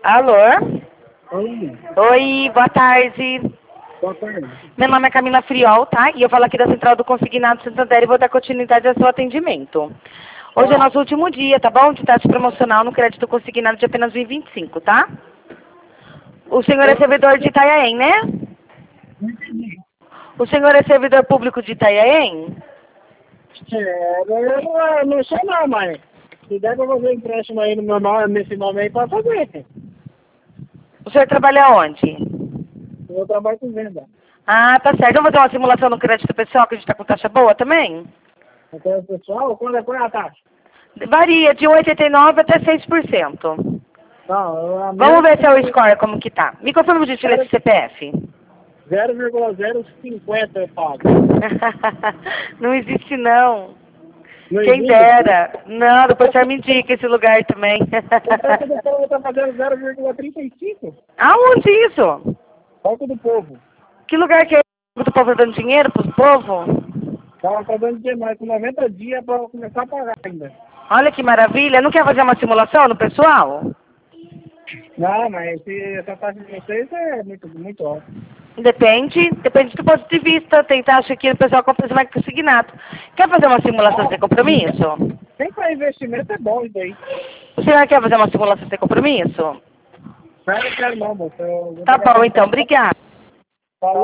Alô? Oi, Oi, boa tarde. boa tarde. Meu nome é Camila Friol, tá? E eu falo aqui da Central do Consignado Santander e vou dar continuidade ao seu atendimento. Hoje é Tá, nosso último dia, tá bom? De taxa promocional no crédito consignado de apenas 1,25, tá? O senhor é servidor de Itanhaém, né? não entendi. O senhor é servidor público de Itanhaém? Eu não sei não, mas se der pra fazer empréstimo aí no meu nome, nesse nome aí, pode fazer. O senhor trabalha onde? Eu trabalho com venda. Ah, tá certo. Vamos fazer uma simulação no crédito pessoal, que a gente tá com taxa boa também? Então, pessoal, qual é a taxa? Varia de 1,89 até 6%. Não, a Vamos minha ver seu score como que tá. Me confirma o dígito desse CPF. 0,050 eu pago. Não existe não. Não Quem existe? dera. Não, depois você me indica esse lugar também. O Banco do Povo tá fazendo 0,35. Aonde isso? Banco do Povo. Que lugar que é do povo dando dinheiro pro povo? Tá dando demais, com 90 dias pra começar a pagar ainda. Olha que maravilha. Não quer fazer uma simulação no pessoal? Não, mas essa taxa de vocês é muito alta. Depende do ponto de vista. Tem taxa que o pessoal compra esse mais consignado. Quer fazer uma simulação sem compromisso? Quem faz investimento é bom isso aí. O senhor quer fazer uma simulação sem compromisso? Não quero não, moço. Eu vou Tá pegar bom, pra então. Obrigada.